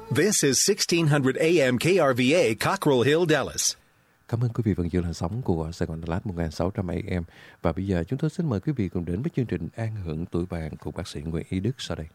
This is 1600 AM KRVA, Cockrell Hill, Dallas. Cảm ơn quý vị vẫn giữ làn sóng của Sài Gòn Đà Lạt 1600 AM. Và bây giờ chúng tôi xin mời quý vị cùng đến với chương trình An Hưởng Tuổi Vàng của bác sĩ Nguyễn Ý Đức sau đây.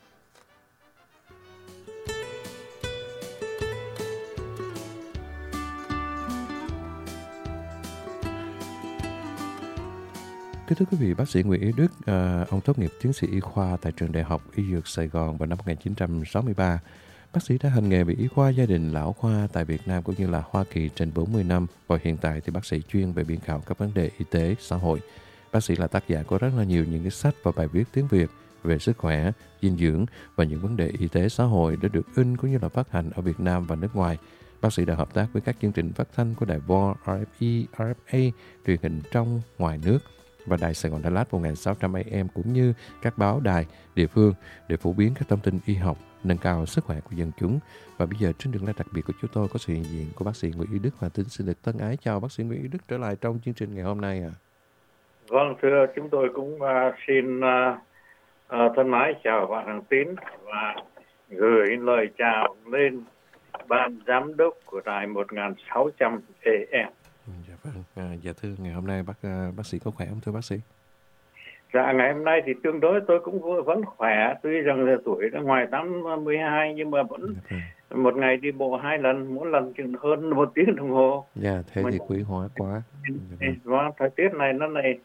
Kính thưa quý vị, bác sĩ Nguyễn Ý Đức, ông tốt nghiệp tiến sĩ y khoa tại trường Đại học Y Dược Sài Gòn vào năm 1963. Bác sĩ đã hành nghề về y khoa gia đình lão khoa tại Việt Nam cũng như là Hoa Kỳ trên 40 năm và hiện tại thì bác sĩ chuyên về biên khảo các vấn đề y tế, xã hội. Bác sĩ là tác giả của rất là nhiều những cái sách và bài viết tiếng Việt về sức khỏe, dinh dưỡng và những vấn đề y tế xã hội đã được in cũng như là phát hành ở Việt Nam và nước ngoài. Bác sĩ đã hợp tác với các chương trình phát thanh của Đài Voice, RFE, RFA, truyền hình trong, ngoài nước và Đài Sài Gòn Đà Lạt 1600 AM cũng như các báo đài địa phương để phổ biến các thông tin y học, nâng cao sức khỏe của dân chúng. Và bây giờ trên đường live đặc biệt của chúng tôi có sự hiện diện của bác sĩ Nguyễn Ý Đức và xin được thân ái chào bác sĩ Nguyễn Ý Đức trở lại trong chương trình ngày hôm nay. Vâng, thưa chúng tôi cũng xin thân ái chào bạn Hằng Tín và gửi lời chào lên ban giám đốc của đài 1600 AM. Dạ vâng, dạ thưa ngày hôm nay bác sĩ có khỏe không thưa bác sĩ? Dạ ngày hôm nay thì tương đối tôi cũng vẫn khỏe, tuy rằng là tuổi đã ngoài 82 nhưng mà vẫn một ngày đi bộ 2 lần, mỗi lần chừng hơn 1 tiếng đồng hồ. Dạ thế thì quý hóa quá. Và thời tiết này nó này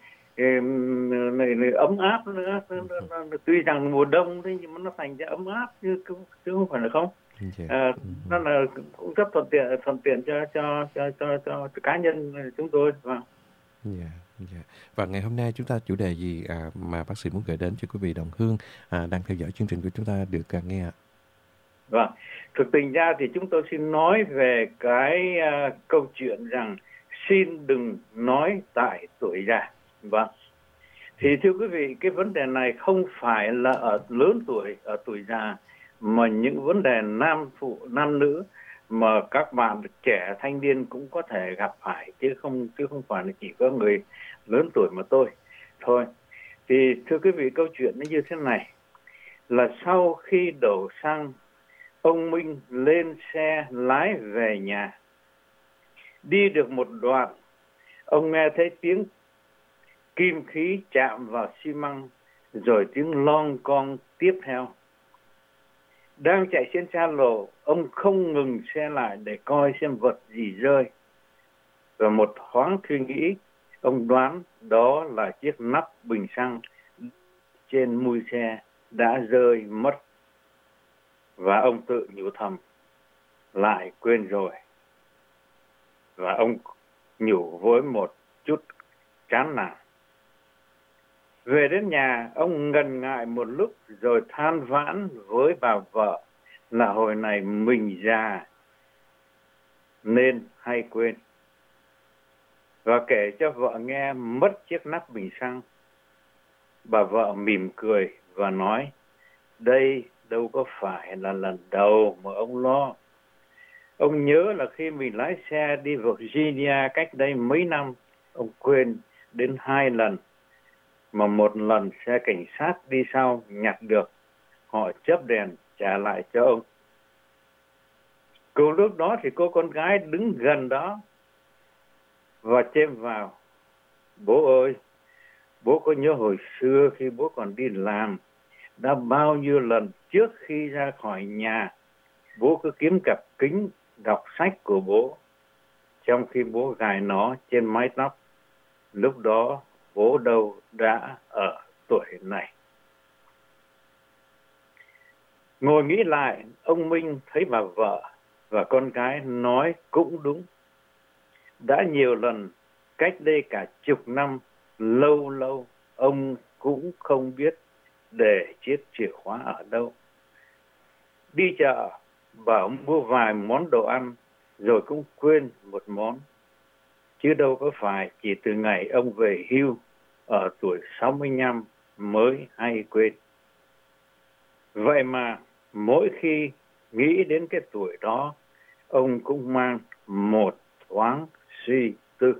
ấm áp nữa, tuy rằng mùa đông đấy nhưng mà nó thành ra ấm áp chứ không phải là không. Nó là cũng rất thuận tiện cho cá nhân chúng tôi. Dạ. Và ngày hôm nay chúng ta chủ đề gì mà bác sĩ muốn gửi đến cho quý vị đồng hương đang theo dõi chương trình của chúng ta được nghe ạ? Vâng, thực tình ra thì chúng tôi xin nói về cái câu chuyện rằng xin đừng nói tại tuổi già. Vâng. Thì thưa quý vị, cái vấn đề này không phải là ở lớn tuổi, ở tuổi già, mà những vấn đề nam nữ mà các bạn trẻ thanh niên cũng có thể gặp phải, chứ không phải là chỉ có người lớn tuổi mà thôi. Thì thưa quý vị, câu chuyện nó như thế này, là sau khi đổ xăng, ông Minh lên xe lái về nhà. Đi được một đoạn, ông nghe thấy tiếng kim khí chạm vào xi măng, rồi tiếng lon con tiếp theo. Đang chạy trên xa lộ, ông không ngừng xe lại để coi xem vật gì rơi. Và một thoáng suy nghĩ, ông đoán đó là chiếc nắp bình xăng trên mui xe đã rơi mất. Và ông tự nhủ thầm, lại quên rồi. Và ông nhủ với một chút chán nản. Về đến nhà, ông ngần ngại một lúc rồi than vãn với bà vợ là hồi này mình già nên hay quên. Và kể cho vợ nghe mất chiếc nắp bình xăng. Bà vợ mỉm cười và nói, đây đâu có phải là lần đầu mà ông lo. Ông nhớ là khi mình lái xe đi Virginia cách đây mấy năm, ông quên đến 2 lần. Mà một lần xe cảnh sát đi sau nhặt được, họ chớp đèn trả lại cho ông. Cùng lúc đó thì cô con gái đứng gần đó và chêm vào, bố ơi, bố có nhớ hồi xưa khi bố còn đi làm, đã bao nhiêu lần trước khi ra khỏi nhà, bố cứ kiếm cặp kính đọc sách của bố, trong khi bố gài nó trên mái tóc. Lúc đó bố đâu đã ở tuổi này. Ngồi nghĩ lại, ông Minh thấy bà vợ và con gái nói cũng đúng. Đã nhiều lần, cách đây cả chục năm, lâu, ông cũng không biết để chiếc chìa khóa ở đâu. Đi chợ, bảo mua vài món đồ ăn, rồi cũng quên một món. Chứ đâu có phải chỉ từ ngày ông về hưu ở tuổi 65 mới hay quên. Vậy mà mỗi khi nghĩ đến cái tuổi đó, ông cũng mang một thoáng suy tư.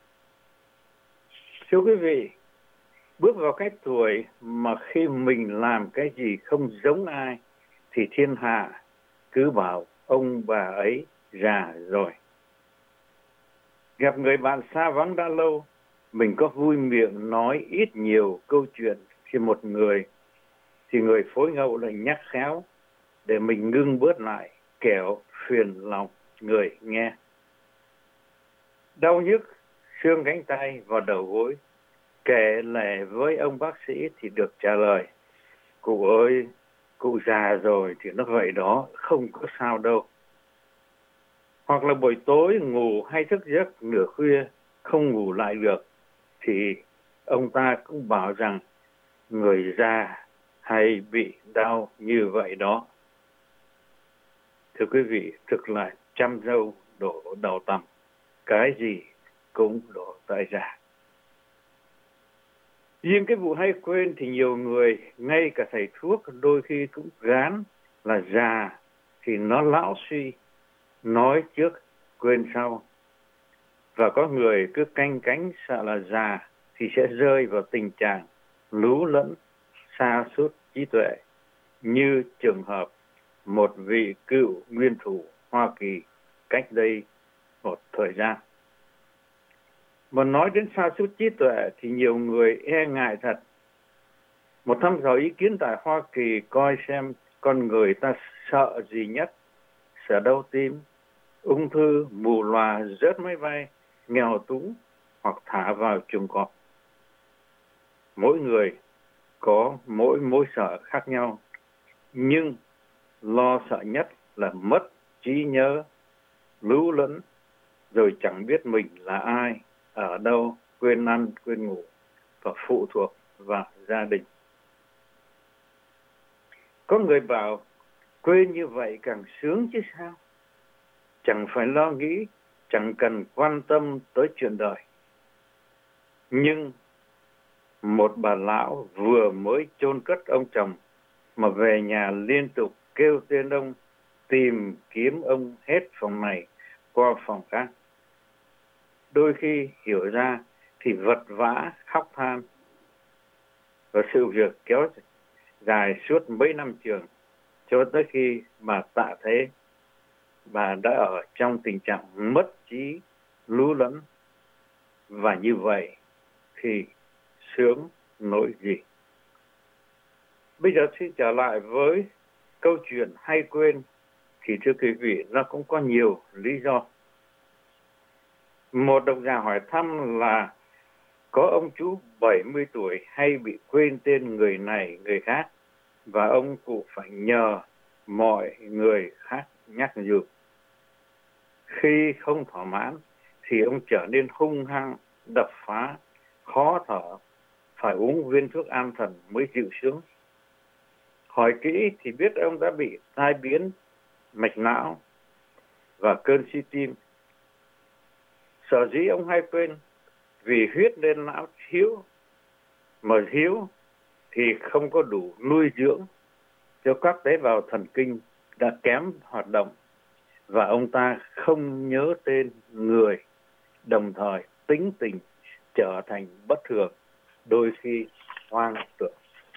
Thưa quý vị, bước vào cái tuổi mà khi mình làm cái gì không giống ai thì thiên hạ cứ bảo ông bà ấy già rồi. Gặp người bạn xa vắng đã lâu, mình có vui miệng nói ít nhiều câu chuyện thì người phối ngẫu lại nhắc khéo để mình ngưng bớt lại, kẻo phiền lòng người nghe. Đau nhức xương cánh tay và đầu gối, kể lể với ông bác sĩ thì được trả lời: cụ ơi, cụ già rồi thì nó vậy đó, không có sao đâu. Hoặc là buổi tối ngủ hay thức giấc nửa khuya không ngủ lại được thì ông ta cũng bảo rằng người già hay bị đau như vậy đó. Thưa quý vị, thực là trăm dâu đổ đầu tằm, cái gì cũng đổ tại già. Riêng cái vụ hay quên thì nhiều người, ngay cả thầy thuốc đôi khi cũng gán là già thì nó lão suy, nói trước quên sau. Và có người cứ canh cánh sợ là già thì sẽ rơi vào tình trạng lú lẫn, sa sút trí tuệ, như trường hợp một vị cựu nguyên thủ Hoa Kỳ cách đây một thời gian. Mà nói đến sa sút trí tuệ thì nhiều người e ngại thật. Một thăm dò ý kiến tại Hoa Kỳ coi xem con người ta sợ gì nhất: sợ đau tim, ung thư, mù lòa, rớt máy bay, nghèo túng hoặc thả vào chuồng cọp. Mỗi người có mỗi mối sợ khác nhau, nhưng lo sợ nhất là mất trí nhớ, lú lẫn, rồi chẳng biết mình là ai, ở đâu, quên ăn, quên ngủ và phụ thuộc vào gia đình. Có người bảo quên như vậy càng sướng chứ sao? Chẳng phải lo nghĩ, chẳng cần quan tâm tới chuyện đời. Nhưng một bà lão vừa mới chôn cất ông chồng mà về nhà liên tục kêu tên ông, tìm kiếm ông hết phòng này qua phòng khác. Đôi khi hiểu ra thì vật vã khóc than. Và sự việc kéo dài suốt mấy năm trường, cho tới khi bà tạ thế, bà đã ở trong tình trạng mất trí, lú lẫn. Và như vậy thì sướng nỗi gì? Bây giờ xin trở lại với câu chuyện hay quên. Thì thưa quý vị, nó cũng có nhiều lý do. Một độc giả hỏi thăm là có ông chú 70 tuổi hay bị quên tên người này người khác, và ông cụ phải nhờ mọi người khác nhắc nhở. Khi không thỏa mãn thì ông trở nên hung hăng, đập phá, khó thở, phải uống viên thuốc an thần mới dịu xuống. Hỏi kỹ thì biết ông đã bị tai biến mạch não và cơn suy tim. Sở dĩ ông hay quên vì huyết lên não thiếu, mà thiếu thì không có đủ nuôi dưỡng cho các tế bào thần kinh đã kém hoạt động, và ông ta không nhớ tên người, đồng thời tính tình trở thành bất thường, đôi khi hoang tưởng.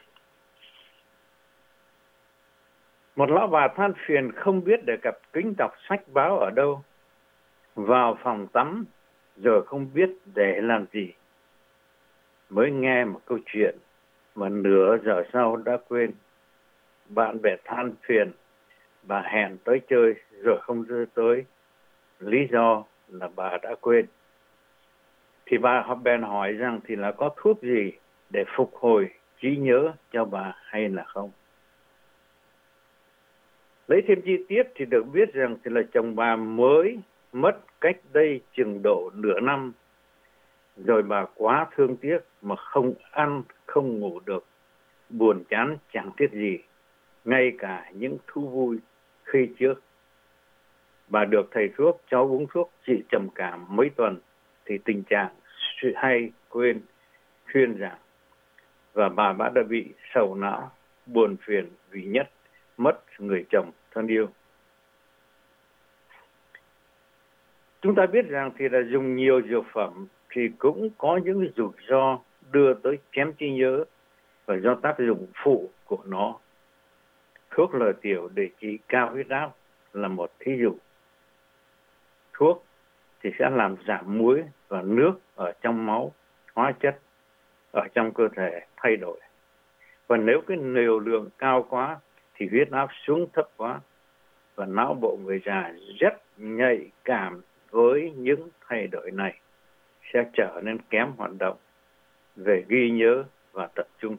Một lão bà than phiền không biết để cặp kính đọc sách báo ở đâu, vào phòng tắm rồi không biết để làm gì. Mới nghe một câu chuyện mà nửa giờ sau đã quên. Bạn bè than phiền, bà hẹn tới chơi rồi không tới, lý do là bà đã quên. Thì bà bèn hỏi rằng thì là có thuốc gì để phục hồi trí nhớ cho bà hay là không. Lấy thêm chi tiết thì được biết rằng thì là chồng bà mới mất cách đây chừng độ nửa năm, rồi bà quá thương tiếc mà không ăn, không ngủ được, buồn chán chẳng tiếc gì, ngay cả những thú vui khi trước. Bà được thầy thuốc cho uống thuốc trị trầm cảm mấy tuần thì tình trạng hay quên thuyên giảm, và bà đã bị sầu não, buồn phiền vì mất người chồng thân yêu. Chúng ta biết rằng thì là dùng nhiều dược phẩm thì cũng có những rủi ro đưa tới kém trí nhớ và do tác dụng phụ của nó. Thuốc lợi tiểu để trị cao huyết áp là một thí dụ. Thuốc thì sẽ làm giảm muối và nước ở trong máu, hóa chất ở trong cơ thể thay đổi. Và nếu cái liều lượng cao quá thì huyết áp xuống thấp quá, và não bộ người già rất nhạy cảm với những thay đổi này, sẽ trở nên kém hoạt động về ghi nhớ và tập trung,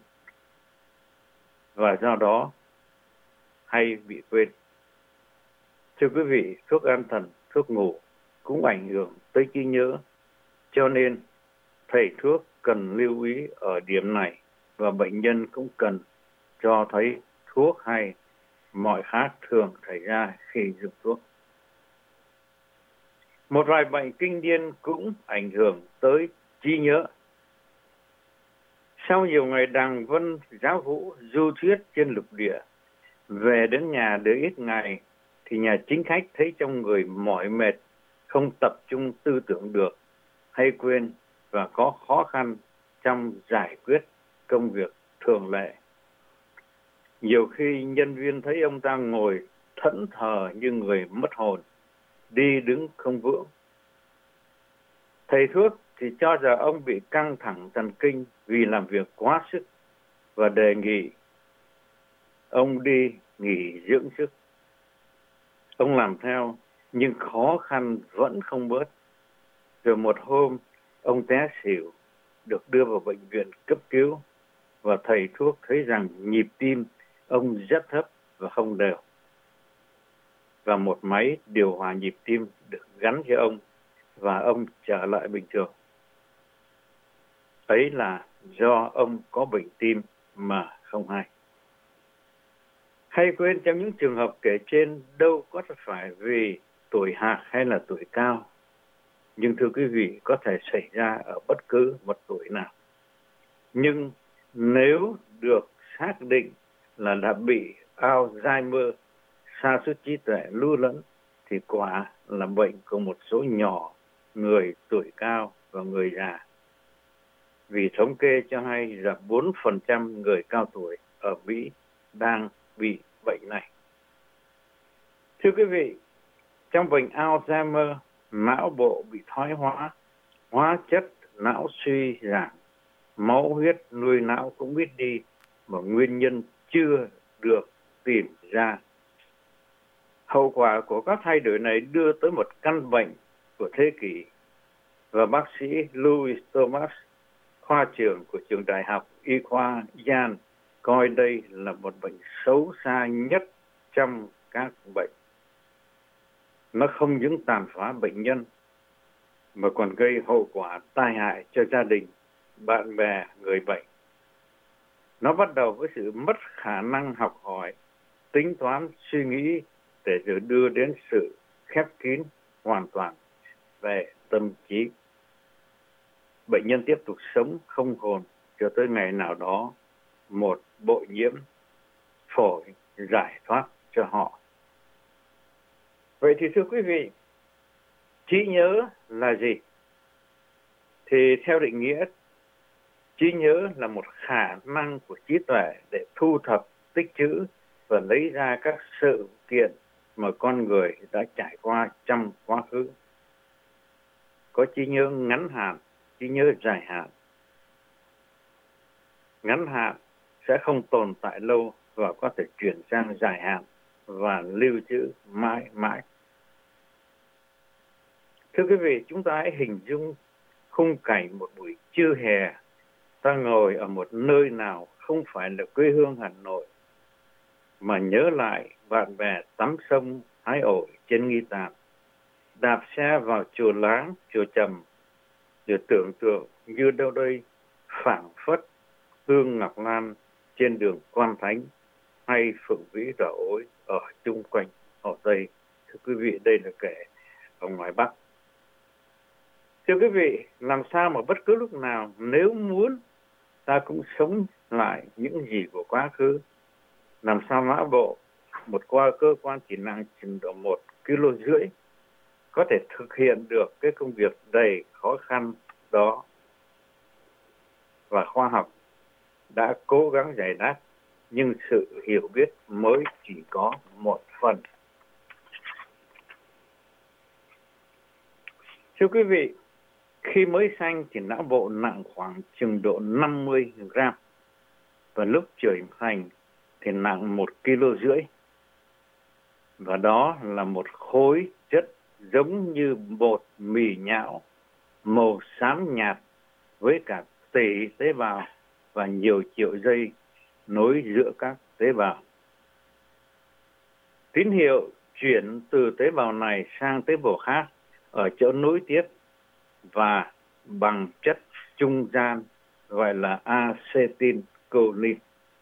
và do đó hay bị quên. Thưa quý vị, thuốc an thần, thuốc ngủ cũng ảnh hưởng tới trí nhớ, cho nên thầy thuốc cần lưu ý ở điểm này, và bệnh nhân cũng cần cho thấy thuốc hay mọi khác thường xảy ra khi dùng thuốc. Một vài bệnh kinh điển cũng ảnh hưởng tới trí nhớ. Sau nhiều ngày đàng vân giáo vũ du thuyết trên lục địa, về đến nhà được ít ngày thì nhà chính khách thấy trong người mỏi mệt, không tập trung tư tưởng được, hay quên và có khó khăn trong giải quyết công việc thường lệ. Nhiều khi nhân viên thấy ông ta ngồi thẫn thờ như người mất hồn, đi đứng không vững. Thầy thuốc thì cho rằng ông bị căng thẳng thần kinh vì làm việc quá sức, và đề nghị ông đi nghỉ dưỡng sức. Ông làm theo, nhưng khó khăn vẫn không bớt. Rồi một hôm, ông té xỉu, được đưa vào bệnh viện cấp cứu, và thầy thuốc thấy rằng nhịp tim ông rất thấp và không đều. Và một máy điều hòa nhịp tim được gắn cho ông, và ông trở lại bình thường. Ấy là do ông có bệnh tim mà không hay. Hay quên trong những trường hợp kể trên đâu có phải vì tuổi hạc hay là tuổi cao. Nhưng thưa quý vị, có thể xảy ra ở bất cứ một tuổi nào. Nhưng nếu được xác định là đã bị Alzheimer, sa sút trí tuệ lưu lẫn, thì quả là bệnh của một số nhỏ người tuổi cao và người già. Vì thống kê cho hay là 4% người cao tuổi ở Mỹ đang bị bệnh này. Thưa quý vị, trong bệnh Alzheimer, não bộ bị thoái hóa chất não suy giảm, máu huyết nuôi não cũng ít đi, mà nguyên nhân chưa được tìm ra. Hậu quả của các thay đổi này đưa tới một căn bệnh của thế kỷ, và bác sĩ Louis Thomas, khoa trưởng của trường đại học y khoa Yale, coi đây là một bệnh xấu xa nhất trong các bệnh. Nó không những tàn phá bệnh nhân, mà còn gây hậu quả tai hại cho gia đình, bạn bè, người bệnh. Nó bắt đầu với sự mất khả năng học hỏi, tính toán, suy nghĩ, để rồi đưa đến sự khép kín hoàn toàn về tâm trí. Bệnh nhân tiếp tục sống không hồn cho tới ngày nào đó một bội nhiễm phổi giải thoát cho họ. Vậy thì thưa quý vị, trí nhớ là gì? Thì theo định nghĩa, trí nhớ là một khả năng của trí tuệ để thu thập, tích trữ và lấy ra các sự kiện mà con người đã trải qua trong quá khứ. Có trí nhớ ngắn hạn, trí nhớ dài hạn. Ngắn hạn sẽ không tồn tại lâu và có thể chuyển sang dài hạn và lưu trữ mãi mãi. Thưa quý vị, chúng ta hãy hình dung khung cảnh một buổi trưa hè, ta ngồi ở một nơi nào không phải là quê hương Hà Nội, mà nhớ lại bạn bè tắm sông hái ổi trên Nghi Tàn, đạp xe vào chùa Láng, chùa Trầm, rồi tưởng tượng như đâu đây phảng phất hương ngọc lan trên đường Quan Thánh, hay phượng vĩ đỏ ối ở chung quanh Hồ Tây. Thưa quý vị, đây là kể ở ngoài Bắc. Thưa quý vị, làm sao mà bất cứ lúc nào nếu muốn ta cũng sống lại những gì của quá khứ? Làm sao não bộ, một cơ quan chỉ nặng chừng độ 1,5 kg, có thể thực hiện được cái công việc đầy khó khăn đó? Và khoa học đã cố gắng giải đáp, nhưng sự hiểu biết mới chỉ có một phần. Thưa quý vị, khi mới sanh thì não bộ nặng khoảng chừng độ 50 gram. Và lúc trưởng thành thì nặng 1,5 kg. Và đó là một khối chất giống như bột mì nhão, màu xám nhạt với cả tỷ tế bào và nhiều triệu dây nối giữa các tế bào. Tín hiệu chuyển từ tế bào này sang tế bào khác ở chỗ nối tiếp và bằng chất trung gian gọi là acetylcholine.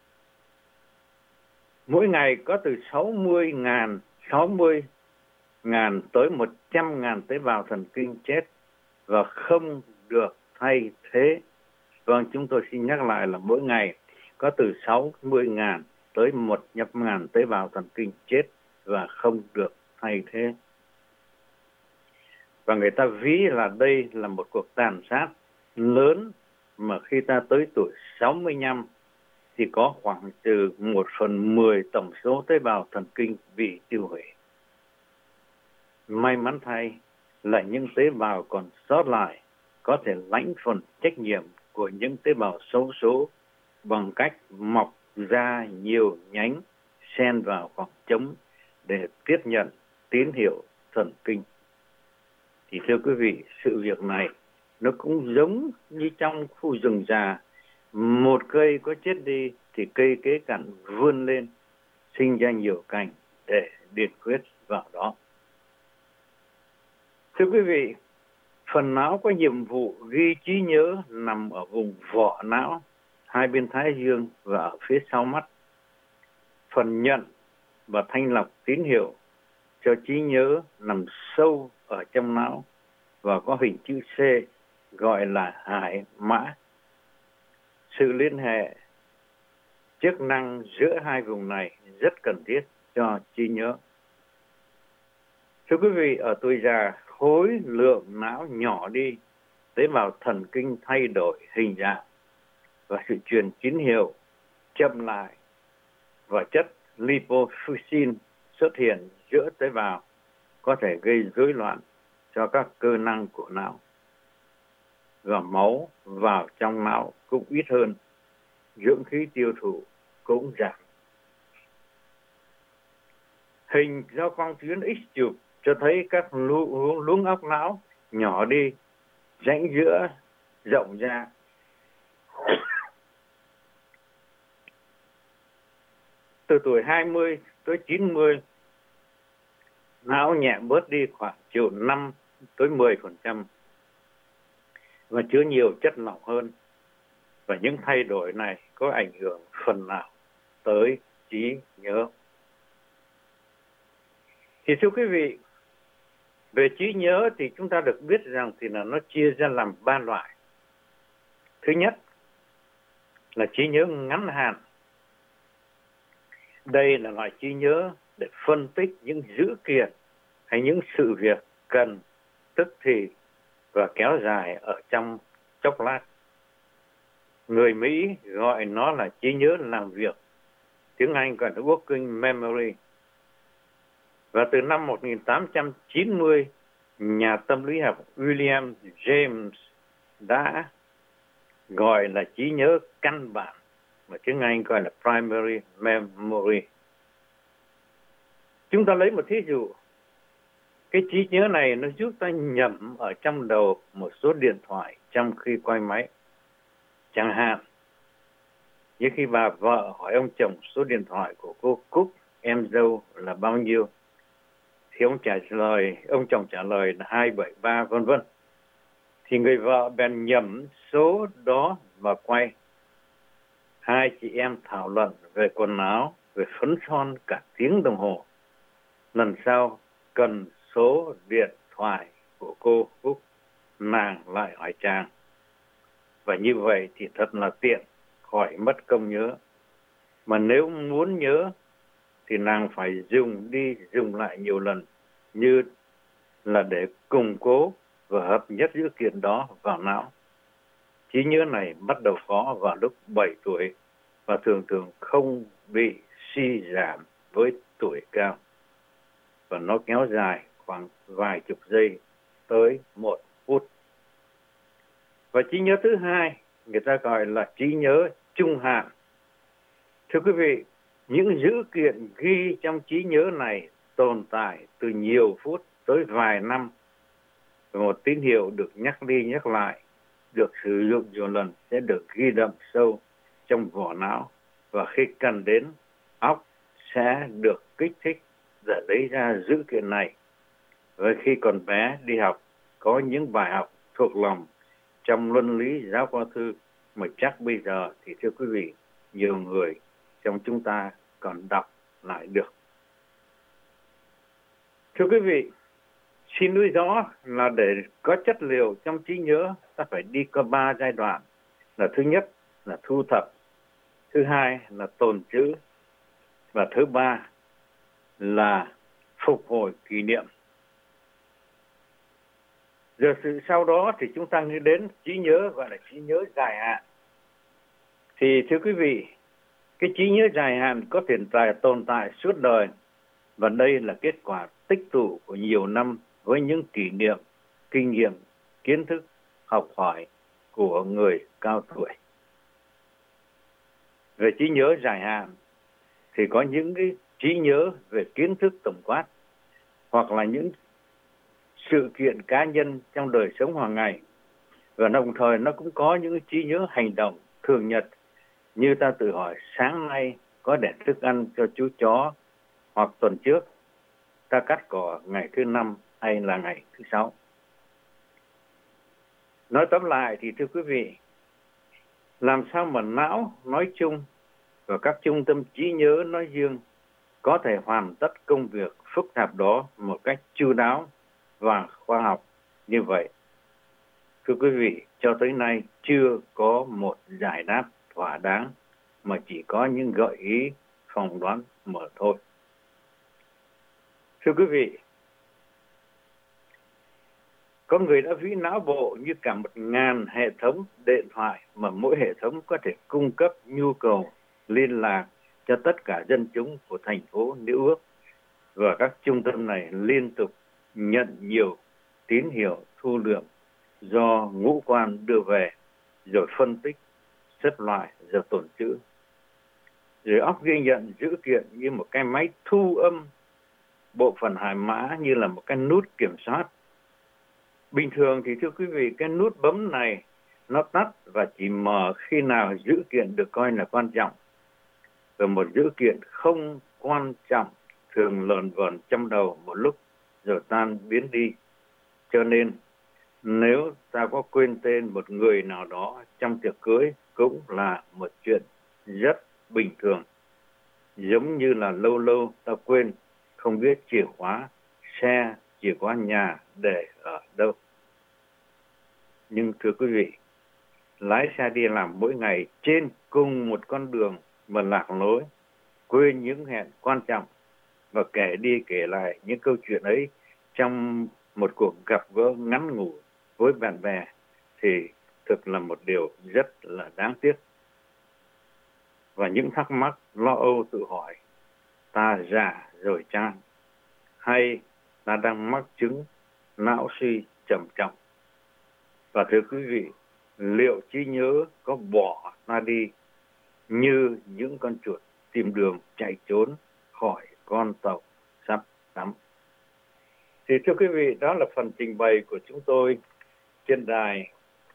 Mỗi ngày có từ 60.000 tới 100.000 tế bào thần kinh chết và không được thay thế. Vâng, chúng tôi xin nhắc lại là mỗi ngày có từ 60.000 tới 100.000 tế bào thần kinh chết và không được thay thế. Và người ta ví là đây là một cuộc tàn sát lớn mà khi ta tới tuổi 65 thì có khoảng từ 1/10 tổng số tế bào thần kinh bị tiêu hủy. May mắn thay là những tế bào còn sót lại có thể lãnh phần trách nhiệm của những tế bào xấu số bằng cách mọc ra nhiều nhánh xen vào khoảng trống để tiếp nhận tín hiệu thần kinh. Thì thưa quý vị, sự việc này nó cũng giống như trong khu rừng già, một cây có chết đi thì cây kế cận vươn lên, sinh ra nhiều cành để điền quyết vào đó. Thưa quý vị, phần não có nhiệm vụ ghi trí nhớ nằm ở vùng vỏ não, hai bên thái dương và ở phía sau mắt. Phần nhận và thanh lọc tín hiệu cho trí nhớ nằm sâu ở trong não và có hình chữ C gọi là hải mã. Sự liên hệ chức năng giữa hai vùng này rất cần thiết cho trí nhớ. Thưa quý vị, ở tuổi già, khối lượng não nhỏ đi, tế bào thần kinh thay đổi hình dạng và sự truyền tín hiệu chậm lại và chất lipofuscin xuất hiện giữa tế bào có thể gây rối loạn cho các cơ năng của não. Và máu vào trong não cũng ít hơn, dưỡng khí tiêu thụ cũng giảm. Hình do quang tuyến X chụp cho thấy các luống óc não nhỏ đi, rãnh giữa rộng ra. Từ tuổi 20 tới 90, não nhẹ bớt đi khoảng 5 tới 10% và chứa nhiều chất lỏng hơn. Và những thay đổi này có ảnh hưởng phần nào tới trí nhớ. Thì thưa quý vị, về trí nhớ thì chúng ta được biết rằng thì là nó chia ra làm 3 loại. Thứ nhất là trí nhớ ngắn hạn. Đây là loại trí nhớ để phân tích những dữ kiện hay những sự việc cần tức thì và kéo dài ở trong chốc lát. Người Mỹ gọi nó là trí nhớ làm việc, tiếng Anh gọi là working memory. Và từ năm 1890, nhà tâm lý học William James đã gọi là trí nhớ căn bản, mà tiếng Anh gọi là primary memory. Chúng ta lấy một thí dụ. Cái trí nhớ này nó giúp ta nhẩm ở trong đầu một số điện thoại trong khi quay máy. Chẳng hạn, như khi bà vợ hỏi ông chồng số điện thoại của cô Cúc, em dâu là bao nhiêu, thì ông chồng trả lời là 273 vân vân. Thì người vợ bèn nhẩm số đó và quay. Hai chị em thảo luận về quần áo, về phấn son cả tiếng đồng hồ. Lần sau cần số điện thoại của cô Cúc, nàng lại hỏi chàng. Và như vậy thì thật là tiện, khỏi mất công nhớ. Mà nếu muốn nhớ thì nàng phải dùng đi dùng lại nhiều lần, như là để củng cố và hợp nhất dữ kiện đó vào não. Trí nhớ này bắt đầu có vào lúc 7 tuổi và thường thường không bị suy giảm với tuổi cao. Và nó kéo dài khoảng vài chục giây tới 1 phút. Và trí nhớ thứ hai người ta gọi là trí nhớ trung hạn. Thưa quý vị, những dữ kiện ghi trong trí nhớ này tồn tại từ nhiều phút tới vài năm. Và một tín hiệu được nhắc đi nhắc lại, được sử dụng nhiều lần sẽ được ghi đậm sâu trong vỏ não. Và khi cần đến, óc sẽ được kích thích để lấy ra dữ kiện này. Và khi còn bé đi học, có những bài học thuộc lòng trong luân lý giáo khoa thư mà chắc bây giờ thì thưa quý vị, nhiều người trong chúng ta còn đọc lại được. Thưa quý vị, xin nói rõ là để có chất liệu trong trí nhớ, ta phải đi qua 3 giai đoạn. Là thứ nhất là thu thập, thứ hai là tồn trữ, và thứ ba là phục hồi kỷ niệm. Giờ sau đó thì chúng ta nghĩ đến trí nhớ gọi là trí nhớ dài hạn. Thì thưa quý vị, cái trí nhớ dài hạn có thể tồn tại suốt đời, và đây là kết quả tích tụ của nhiều năm với những kỷ niệm, kinh nghiệm, kiến thức, học hỏi của người cao tuổi. Về trí nhớ dài hạn thì có những cái trí nhớ về kiến thức tổng quát, hoặc là những sự kiện cá nhân trong đời sống hàng ngày, và đồng thời nó cũng có những trí nhớ hành động thường nhật, như ta tự hỏi sáng nay có để thức ăn cho chú chó, hoặc tuần trước ta cắt cỏ ngày thứ 5 hay là ngày thứ 6. Nói tóm lại thì thưa quý vị, làm sao mà não nói chung và các trung tâm trí nhớ nói riêng có thể hoàn tất công việc phức tạp đó một cách chu đáo và khoa học như vậy? Thưa quý vị, cho tới nay chưa có một giải đáp thỏa đáng, mà chỉ có những gợi ý phỏng đoán mà thôi. Thưa quý vị, có người đã ví não bộ như cả 1.000 hệ thống điện thoại, mà mỗi hệ thống có thể cung cấp nhu cầu liên lạc cho tất cả dân chúng của thành phố New York, và các trung tâm này liên tục nhận nhiều tín hiệu thu lượm do ngũ quan đưa về, rồi phân tích, xếp loại, rồi tồn trữ. Rồi óc ghi nhận dữ kiện như một cái máy thu âm, bộ phận hải mã như là một cái nút kiểm soát. Bình thường thì thưa quý vị, cái nút bấm này nó tắt và chỉ mở khi nào dữ kiện được coi là quan trọng. Và một dữ kiện không quan trọng thường lờn vờn trong đầu một lúc rồi tan biến đi. Cho nên nếu ta có quên tên một người nào đó trong tiệc cưới cũng là một chuyện rất bình thường. Giống như là lâu lâu ta quên không biết chìa khóa xe, chìa khóa nhà để ở đâu. Nhưng thưa quý vị, lái xe đi làm mỗi ngày trên cùng một con đường mà lạc lối, quên những hẹn quan trọng và kể đi kể lại những câu chuyện ấy trong một cuộc gặp gỡ ngắn ngủi với bạn bè thì thực là một điều rất là đáng tiếc. Và những thắc mắc lo âu tự hỏi, ta già rồi chăng? Hay ta đang mắc chứng não suy trầm trọng? Và thưa quý vị, liệu trí nhớ có bỏ ta đi như những con chuột tìm đường chạy trốn khỏi con tàu sắp đắm? Thì thưa quý vị, đó là phần trình bày của chúng tôi trên đài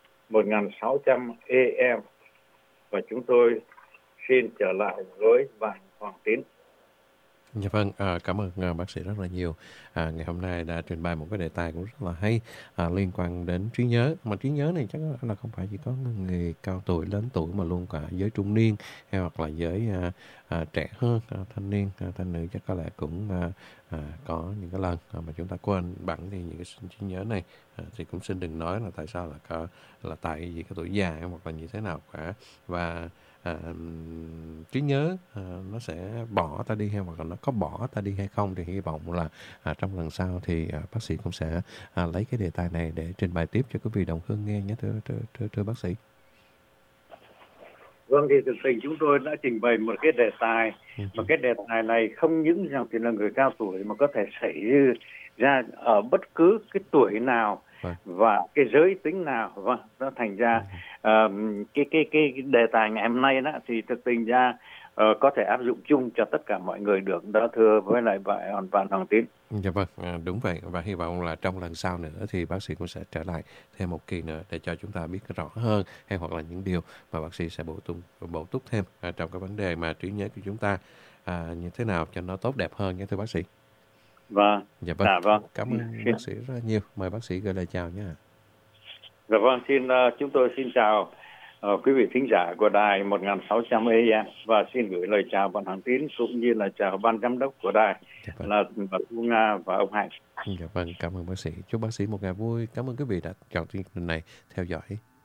1600 AM, và chúng tôi xin trở lại với bạn Hoàng Tín. Dạ vâng, cảm ơn bác sĩ rất là nhiều. Ngày hôm nay đã trình bày một cái đề tài cũng rất là hay liên quan đến trí nhớ. Mà trí nhớ này chắc là không phải chỉ có người cao tuổi, lớn tuổi, mà luôn cả giới trung niên hay hoặc là giới trẻ hơn, thanh niên, thanh nữ chắc có lẽ cũng có những cái lần mà chúng ta quên bẵng đi những cái trí nhớ này. Thì cũng xin đừng nói là tại sao là tại vì cái tuổi già hoặc là như thế nào cả. Và trí nhớ nó sẽ bỏ ta đi hay hoặc là nó có bỏ ta đi hay không, thì hy vọng là trong lần sau thì bác sĩ cũng sẽ lấy cái đề tài này để trình bày tiếp cho quý vị đồng hương nghe nhé, thưa bác sĩ. Vâng, thì thực tình chúng tôi đã trình bày một cái đề tài, mà cái đề tài này không những rằng thì là người cao tuổi mà có thể xảy ra ở bất cứ cái tuổi nào, vâng. và cái giới tính nào. Vâng, nó thành ra cái đề tài ngày hôm nay đó thì thực tình ra có thể áp dụng chung cho tất cả mọi người được đó, thưa với lại bạn Hoàng Tín. Dạ vâng, đúng vậy, và hy vọng là trong lần sau nữa thì bác sĩ cũng sẽ trở lại thêm một kỳ nữa để cho chúng ta biết rõ hơn, hay hoặc là những điều mà bác sĩ sẽ bổ túc thêm trong cái vấn đề mà trí nhớ của chúng ta như thế nào cho nó tốt đẹp hơn nhé thưa bác sĩ. Vâng. Dạ vâng. Dạ vâng. Cảm ơn bác sĩ rất là nhiều. Mời bác sĩ gửi lời chào nhé. Dạ vâng, chúng tôi xin chào quý vị thính giả của đài 1600 AM và xin gửi lời chào bạn Hoàng Tín cũng như là chào ban giám đốc của đài là bà Thu Nga và ông Hạnh. Dạ vâng, cảm ơn bác sĩ. Chúc bác sĩ một ngày vui. Cảm ơn quý vị đã chọn chương trình này theo dõi.